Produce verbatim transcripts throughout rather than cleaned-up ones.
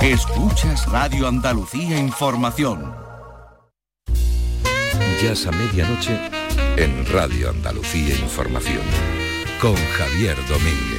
Escuchas Radio Andalucía Información. Jazz a medianoche en Radio Andalucía Información con Javier Domínguez.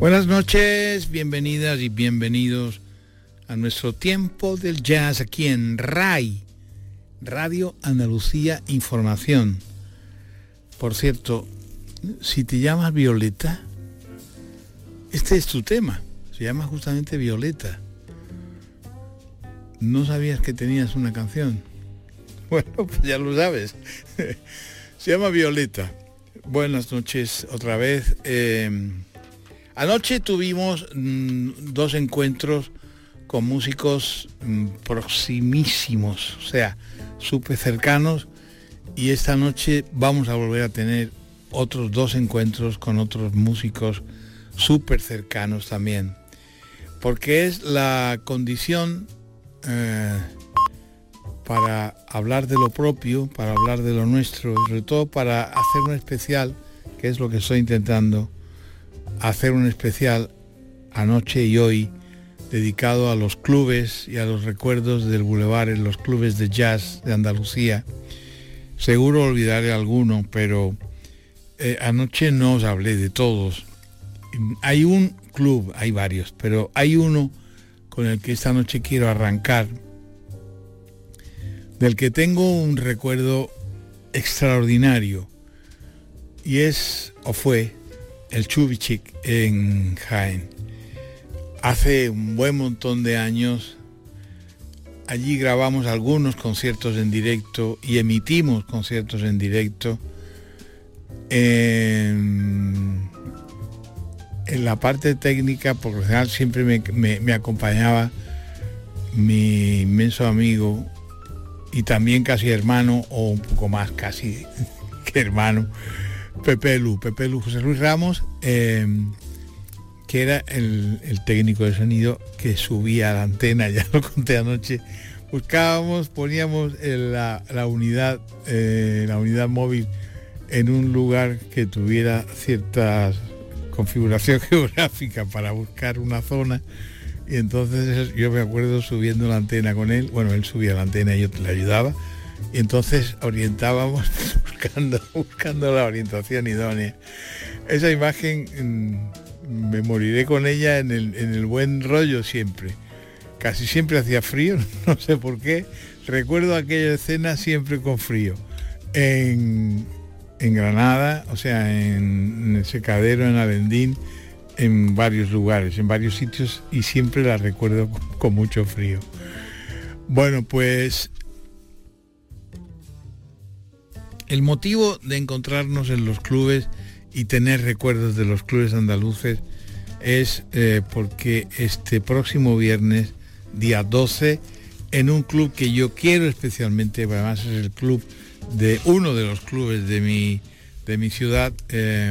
Buenas noches, bienvenidas y bienvenidos a nuestro tiempo del jazz aquí en R A I, Radio Andalucía Información. Por cierto, si te llamas Violeta, este es tu tema, se llama justamente Violeta. ¿No sabías que tenías una canción? Bueno, pues ya lo sabes. Se llama Violeta. Buenas noches otra vez. Eh, anoche tuvimos mmm, dos encuentros con músicos mmm, proximísimos, o sea, súper cercanos, y esta noche vamos a volver a tener otros dos encuentros con otros músicos súper cercanos también, porque es la condición eh, para hablar de lo propio, para hablar de lo nuestro, y sobre todo para hacer un especial, que es lo que estoy intentando, hacer un especial anoche y hoy, dedicado a los clubes y a los recuerdos del Boulevard, en los clubes de jazz de Andalucía. Seguro olvidaré alguno, pero eh, anoche no os hablé de todos. Hay un club, hay varios, pero hay uno con el que esta noche quiero arrancar, del que tengo un recuerdo extraordinario, y es, o fue, el Chubichik en Jaén. Hace un buen montón de años, allí grabamos algunos conciertos en directo y emitimos conciertos en directo. En, en la parte técnica, por lo general, siempre me, me, me acompañaba mi inmenso amigo y también casi hermano, o un poco más casi que hermano, Pepe Lu, Pepe Lu, José Luis Ramos, eh, que era el, el técnico de sonido que subía a la antena, ya lo conté anoche. Buscábamos, poníamos el, la, la unidad, eh, la unidad móvil en un lugar que tuviera cierta configuración geográfica para buscar una zona, y entonces yo me acuerdo subiendo la antena con él. Bueno, él subía la antena y yo le ayudaba, y entonces orientábamos buscando, buscando la orientación idónea. Esa imagen mmm, me moriré con ella en el, en el buen rollo siempre. Casi siempre hacía frío, no sé por qué. Recuerdo aquella escena siempre con frío. En, en Granada, o sea, en, en el Secadero, en Alendín, en varios lugares, en varios sitios, y siempre la recuerdo con, con mucho frío. Bueno, pues el motivo de encontrarnos en los clubes y tener recuerdos de los clubes andaluces es eh, porque este próximo viernes, día doce, en un club que yo quiero especialmente, además es el club de uno de los clubes de mi, de mi ciudad, eh,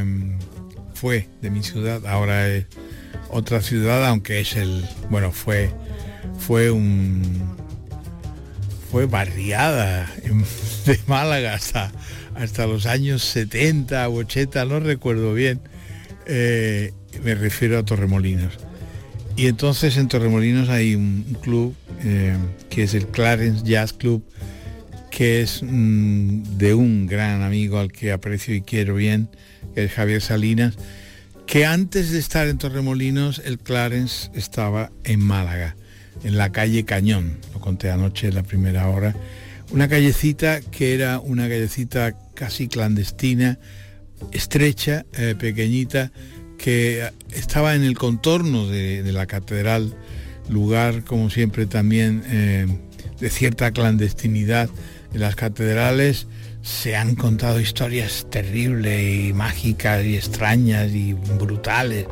fue de mi ciudad, ahora es otra ciudad, aunque es el, bueno, fue, fue un, fue barriada de Málaga hasta, hasta los años setenta u ochenta, no recuerdo bien, eh, me refiero a Torremolinos. Y entonces en Torremolinos hay un, un club eh, que es el Clarence Jazz Club, que es mmm, de un gran amigo al que aprecio y quiero bien, que es Javier Salinas, que antes de estar en Torremolinos, el Clarence estaba en Málaga, en la calle Cañón, lo conté anoche en la primera hora, una callecita que era una callecita casi clandestina, estrecha, eh, pequeñita, que estaba en el contorno de, de la catedral, lugar como siempre también eh, de cierta clandestinidad. En las catedrales se han contado historias terribles y mágicas y extrañas y brutales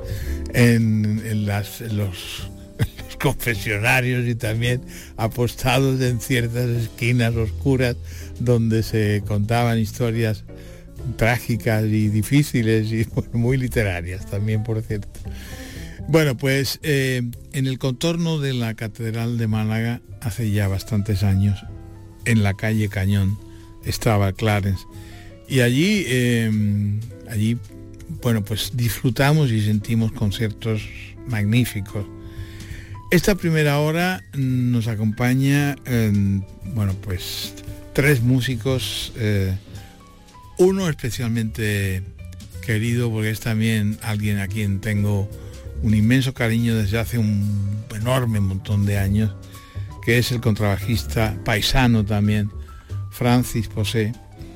en, en, las, en los, en los confesionarios, y también apostados en ciertas esquinas oscuras donde se contaban historias trágicas y difíciles y bueno, muy literarias también, por cierto. Bueno, pues eh, en el contorno de la Catedral de Málaga, hace ya bastantes años, en la calle Cañón, estaba Clarence, y allí eh, allí bueno, pues disfrutamos y sentimos conciertos magníficos. Esta primera hora nos acompaña eh, bueno, pues tres músicos, eh, uno especialmente querido porque es también alguien a quien tengo un inmenso cariño desde hace un enorme montón de años, que es el contrabajista paisano también, Francis Posé,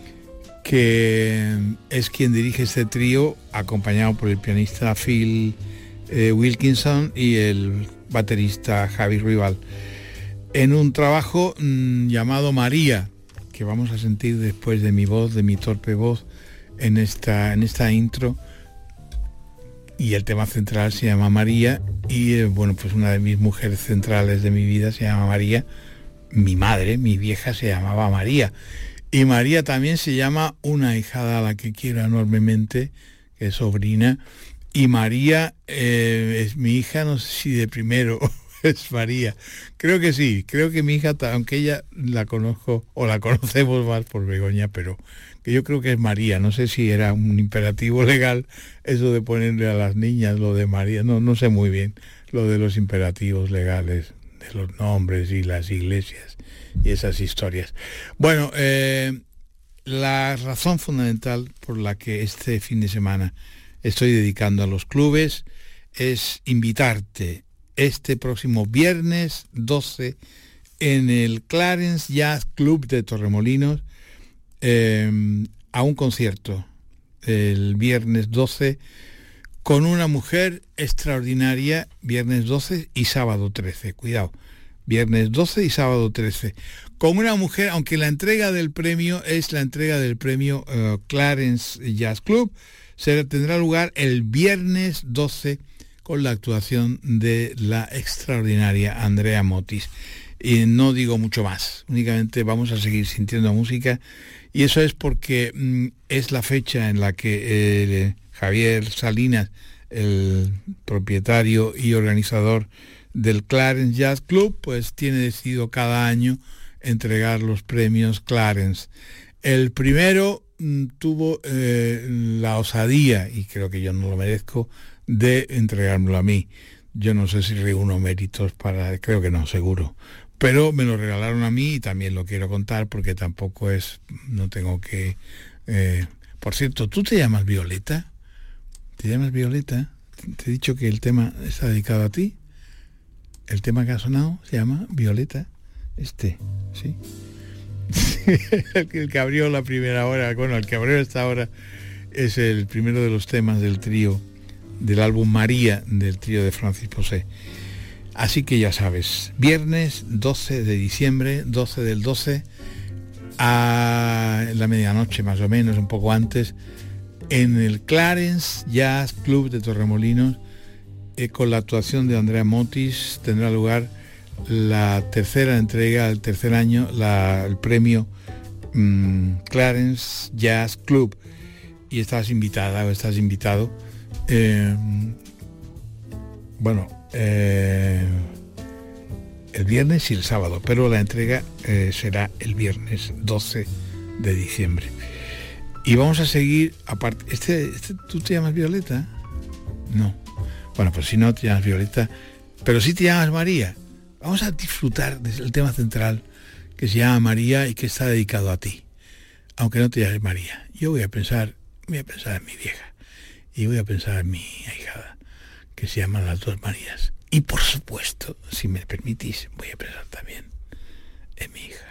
que es quien dirige este trío, acompañado por el pianista Phil eh, Wilkinson y el baterista Javi Rival, en un trabajo mmm, llamado María, que vamos a sentir después de mi voz, de mi torpe voz, en esta, en esta intro. Y el tema central se llama María, y eh, bueno, pues una de mis mujeres centrales de mi vida se llama María. Mi madre, mi vieja, se llamaba María. Y María también se llama una ahijada a la que quiero enormemente, que es sobrina. Y María eh, es mi hija, no sé si de primero es María. Creo que sí, creo que mi hija, aunque ella la conozco, o la conocemos más por Begoña, pero que yo creo que es María. No sé si era un imperativo legal eso de ponerle a las niñas lo de María. No, no sé muy bien lo de los imperativos legales, de los nombres y las iglesias y esas historias. Bueno, eh, la razón fundamental por la que este fin de semana estoy dedicando a los clubes es invitarte este próximo viernes doce en el Clarence Jazz Club de Torremolinos eh, a un concierto el viernes doce con una mujer extraordinaria, viernes doce y sábado trece, cuidado, viernes doce y sábado trece, con una mujer, aunque la entrega del premio es la entrega del premio uh, Clarence Jazz Club, se tendrá lugar el viernes doce con la actuación de la extraordinaria Andrea Motis. Y no digo mucho más, únicamente vamos a seguir sintiendo música, y eso es porque mm, es la fecha en la que eh, Javier Salinas, el propietario y organizador del Clarence Jazz Club, pues tiene decidido cada año entregar los premios Clarence. El primero mm, tuvo eh, la osadía, y creo que yo no lo merezco, de entregármelo a mí. Yo no sé si reúno méritos para, creo que no, seguro, pero me lo regalaron a mí y también lo quiero contar porque tampoco es, no tengo que... Eh... Por cierto, ¿tú te llamas Violeta? ¿Te llamas Violeta? Te he dicho que el tema está dedicado a ti. El tema que ha sonado se llama Violeta. Este, ¿sí? el, que, el que abrió la primera hora, bueno, el que abrió esta hora es el primero de los temas del trío, del álbum María, del trío de Francis Posé. Así que ya sabes, viernes doce de diciembre, doce del doce, a la medianoche más o menos, un poco antes, en el Clarence Jazz Club de Torremolinos, eh, con la actuación de Andrea Motis, tendrá lugar la tercera entrega, el tercer año, la, el premio mmm, Clarence Jazz Club. Y estás invitada o estás invitado. Eh, bueno, eh, el viernes y el sábado, pero la entrega eh, será el viernes doce de diciembre. Y vamos a seguir, aparte, este, este, ¿tú te llamas Violeta? No. Bueno, pues si no te llamas Violeta, pero sí te llamas María. Vamos a disfrutar del tema central que se llama María y que está dedicado a ti, aunque no te llames María. Yo voy a pensar, voy a pensar en mi vieja y voy a pensar en mi ahijada, que se llaman las dos Marías. Y por supuesto, si me permitís, voy a pensar también en mi hija.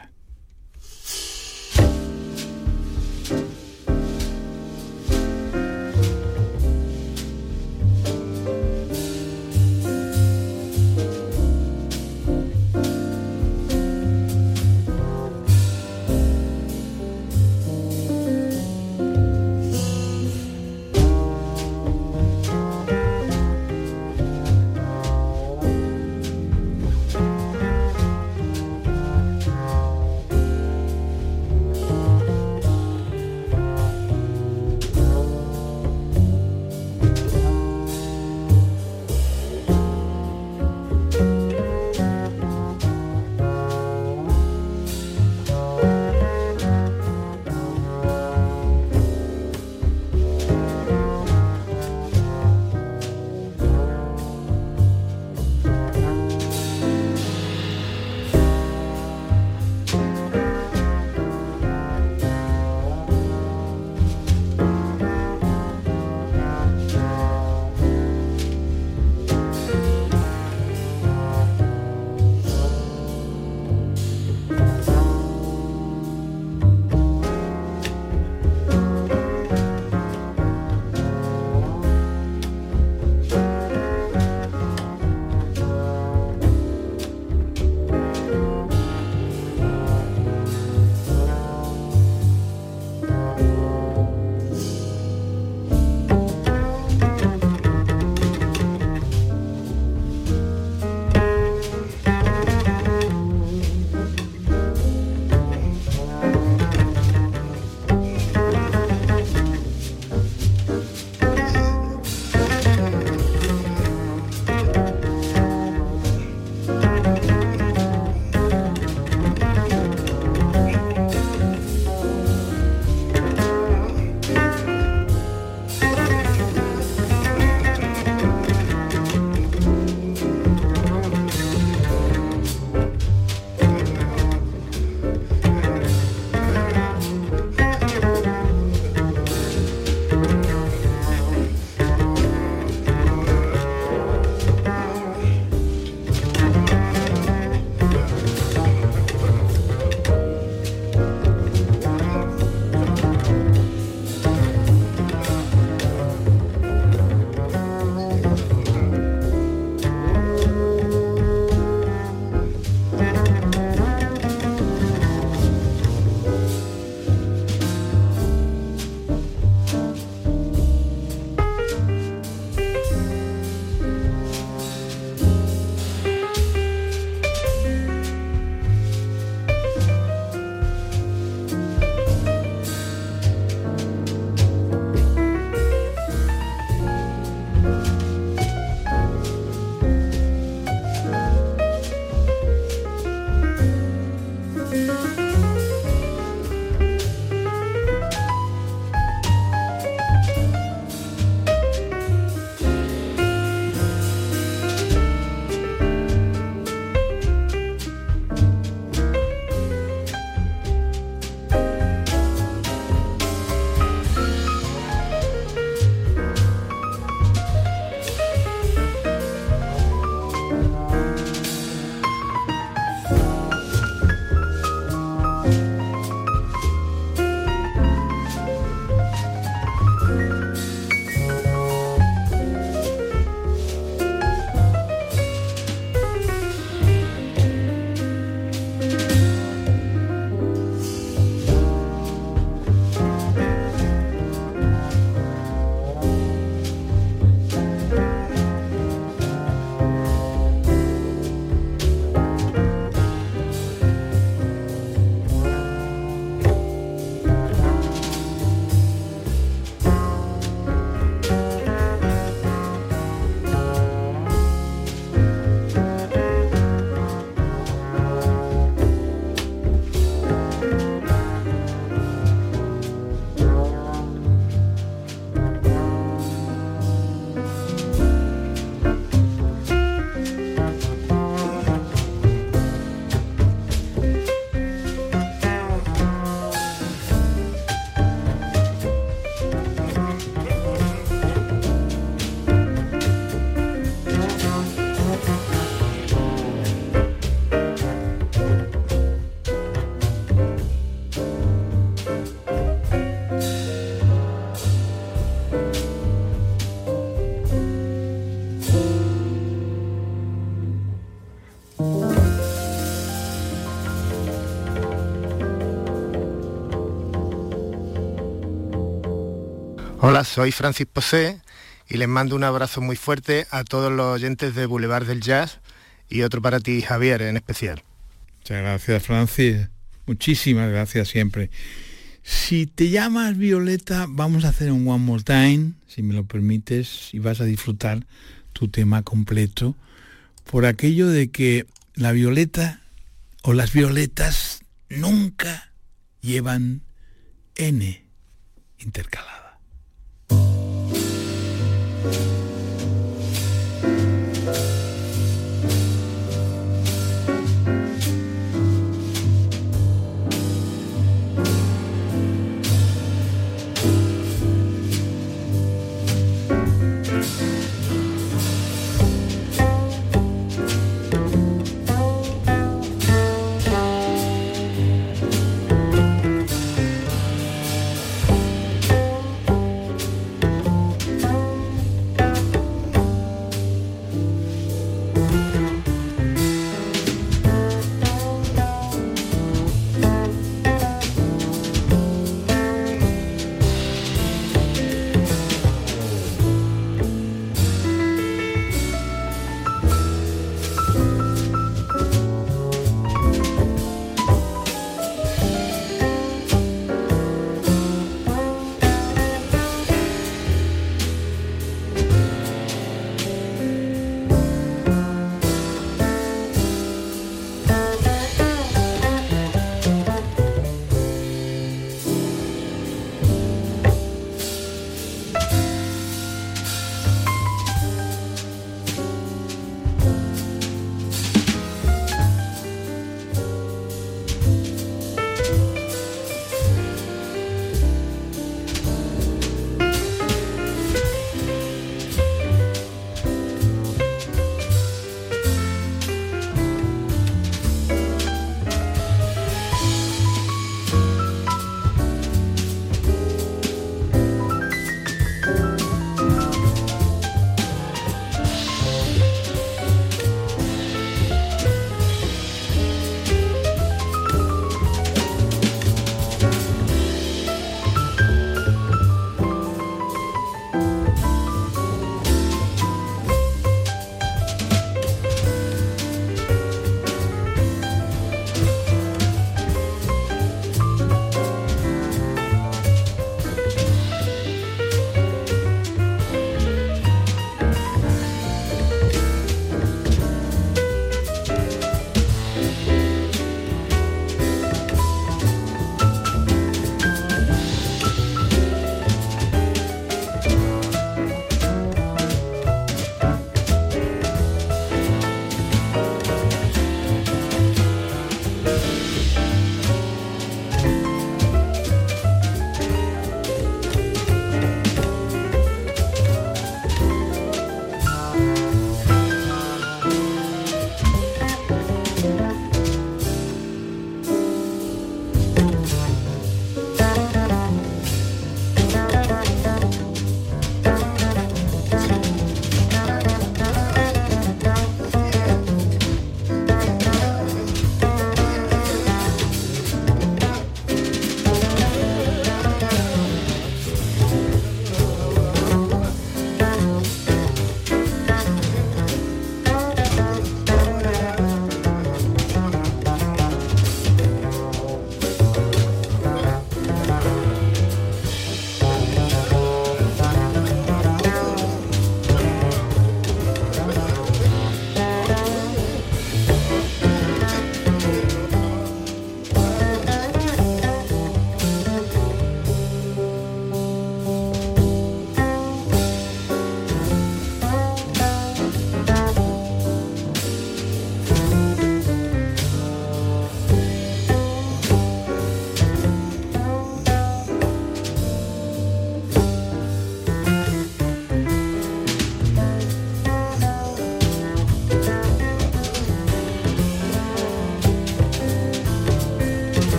Hola, soy Francis Posé y les mando un abrazo muy fuerte a todos los oyentes de Boulevard del Jazz y otro para ti, Javier, en especial. Muchas gracias, Francis. Muchísimas gracias siempre. Si te llamas Violeta, vamos a hacer un One More Time, si me lo permites, y vas a disfrutar tu tema completo, por aquello de que la violeta o las violetas nunca llevan N intercalada.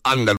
Andalucía.